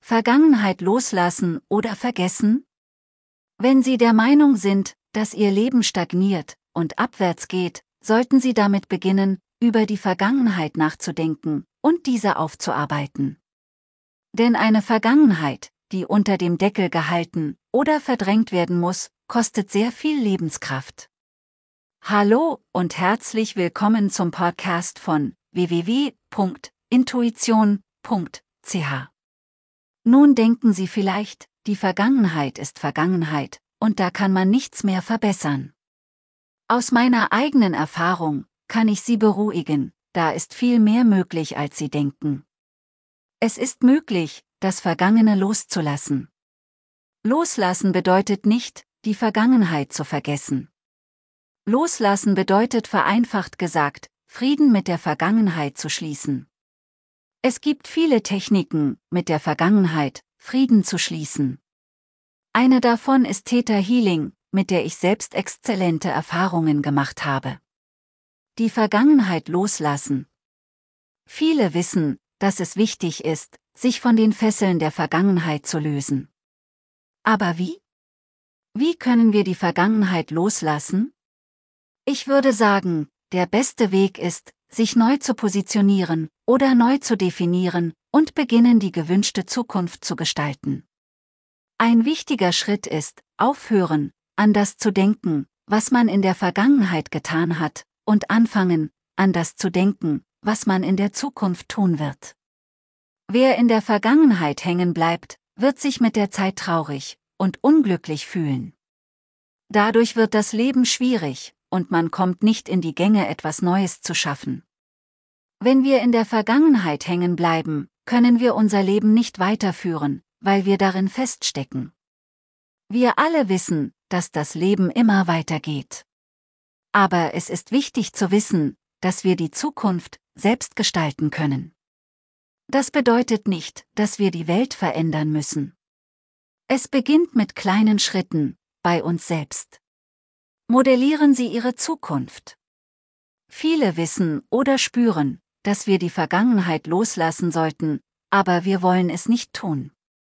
Vergangenheit loslassen oder vergessen? Wenn Sie der Meinung sind, dass Ihr Leben stagniert und abwärts geht, sollten Sie damit beginnen, über die Vergangenheit nachzudenken und diese aufzuarbeiten. Denn eine Vergangenheit, die unter dem Deckel gehalten oder verdrängt werden muss, kostet sehr viel Lebenskraft. Hallo und herzlich willkommen zum Podcast von www.intuition.ch. Nun denken Sie vielleicht, die Vergangenheit ist Vergangenheit, und da kann man nichts mehr verbessern. Aus meiner eigenen Erfahrung kann ich Sie beruhigen, da ist viel mehr möglich, als Sie denken. Es ist möglich, das Vergangene loszulassen. Loslassen bedeutet nicht, die Vergangenheit zu vergessen. Loslassen bedeutet vereinfacht gesagt, Frieden mit der Vergangenheit zu schließen. Es gibt viele Techniken, mit der Vergangenheit Frieden zu schließen. Eine davon ist Theta Healing, mit der ich selbst exzellente Erfahrungen gemacht habe. Die Vergangenheit loslassen. Viele wissen, dass es wichtig ist, sich von den Fesseln der Vergangenheit zu lösen. Aber wie? Wie können wir die Vergangenheit loslassen? Ich würde sagen, der beste Weg ist, sich neu zu positionieren oder neu zu definieren und beginnen, die gewünschte Zukunft zu gestalten. Ein wichtiger Schritt ist, aufhören, an das zu denken, was man in der Vergangenheit getan hat, und anfangen, an das zu denken, was man in der Zukunft tun wird. Wer in der Vergangenheit hängen bleibt, wird sich mit der Zeit traurig und unglücklich fühlen. Dadurch wird das Leben schwierig, und man kommt nicht in die Gänge, etwas Neues zu schaffen. Wenn wir in der Vergangenheit hängen bleiben, können wir unser Leben nicht weiterführen, weil wir darin feststecken. Wir alle wissen, dass das Leben immer weitergeht. Aber es ist wichtig zu wissen, dass wir die Zukunft selbst gestalten können. Das bedeutet nicht, dass wir die Welt verändern müssen. Es beginnt mit kleinen Schritten, bei uns selbst. Modellieren Sie Ihre Zukunft. Viele wissen oder spüren, dass wir die Vergangenheit loslassen sollten, aber wir wollen es nicht tun.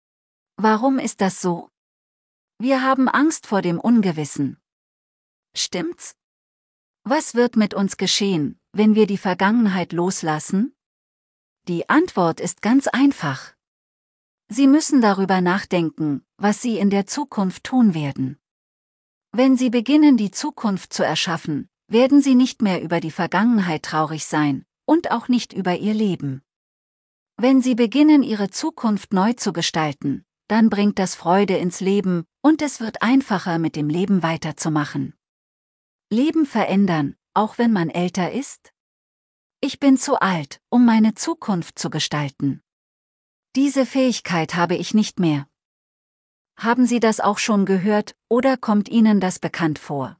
Warum ist das so? Wir haben Angst vor dem Ungewissen. Stimmt's? Was wird mit uns geschehen, wenn wir die Vergangenheit loslassen? Die Antwort ist ganz einfach. Sie müssen darüber nachdenken, was Sie in der Zukunft tun werden. Wenn Sie beginnen, die Zukunft zu erschaffen, werden Sie nicht mehr über die Vergangenheit traurig sein und auch nicht über Ihr Leben. Wenn Sie beginnen, Ihre Zukunft neu zu gestalten, dann bringt das Freude ins Leben und es wird einfacher, mit dem Leben weiterzumachen. Leben verändern, auch wenn man älter ist? Ich bin zu alt, um meine Zukunft zu gestalten. Diese Fähigkeit habe ich nicht mehr. Haben Sie das auch schon gehört, oder kommt Ihnen das bekannt vor?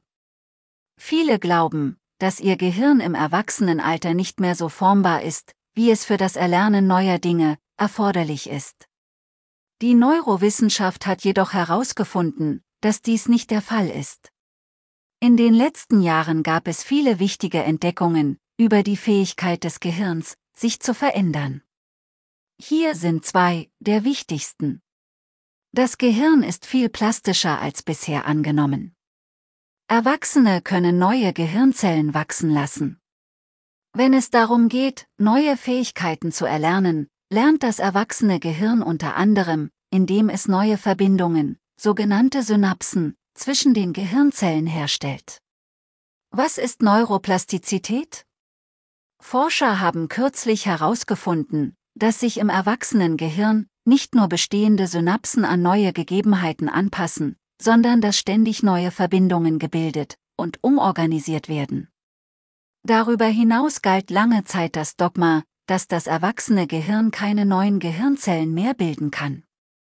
Viele glauben, dass ihr Gehirn im Erwachsenenalter nicht mehr so formbar ist, wie es für das Erlernen neuer Dinge erforderlich ist. Die Neurowissenschaft hat jedoch herausgefunden, dass dies nicht der Fall ist. In den letzten Jahren gab es viele wichtige Entdeckungen über die Fähigkeit des Gehirns, sich zu verändern. Hier sind zwei der wichtigsten. Das Gehirn ist viel plastischer als bisher angenommen. Erwachsene können neue Gehirnzellen wachsen lassen. Wenn es darum geht, neue Fähigkeiten zu erlernen, lernt das erwachsene Gehirn unter anderem, indem es neue Verbindungen, sogenannte Synapsen, zwischen den Gehirnzellen herstellt. Was ist Neuroplastizität? Forscher haben kürzlich herausgefunden, dass sich im Erwachsenengehirn nicht nur bestehende Synapsen an neue Gegebenheiten anpassen, sondern dass ständig neue Verbindungen gebildet und umorganisiert werden. Darüber hinaus galt lange Zeit das Dogma, dass das erwachsene Gehirn keine neuen Gehirnzellen mehr bilden kann.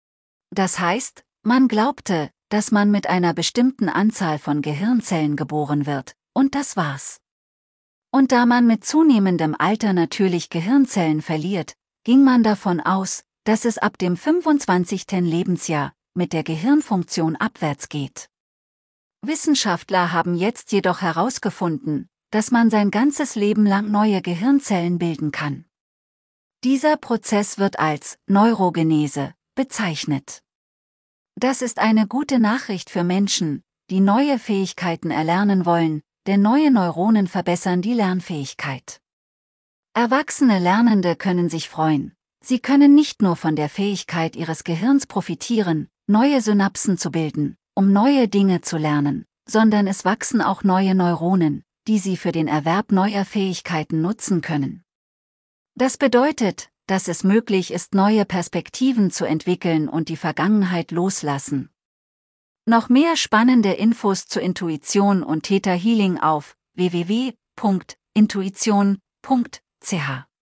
Das heißt, man glaubte, dass man mit einer bestimmten Anzahl von Gehirnzellen geboren wird, und das war's. Und da man mit zunehmendem Alter natürlich Gehirnzellen verliert, ging man davon aus, dass es ab dem 25. Lebensjahr mit der Gehirnfunktion abwärts geht. Wissenschaftler haben jetzt jedoch herausgefunden, dass man sein ganzes Leben lang neue Gehirnzellen bilden kann. Dieser Prozess wird als Neurogenese bezeichnet. Das ist eine gute Nachricht für Menschen, die neue Fähigkeiten erlernen wollen, denn neue Neuronen verbessern die Lernfähigkeit. Erwachsene Lernende können sich freuen. Sie können nicht nur von der Fähigkeit ihres Gehirns profitieren, neue Synapsen zu bilden, um neue Dinge zu lernen, sondern es wachsen auch neue Neuronen, die sie für den Erwerb neuer Fähigkeiten nutzen können. Das bedeutet, dass es möglich ist, neue Perspektiven zu entwickeln und die Vergangenheit loslassen. Noch mehr spannende Infos zur Intuition und Theta Healing auf www.intuition.ch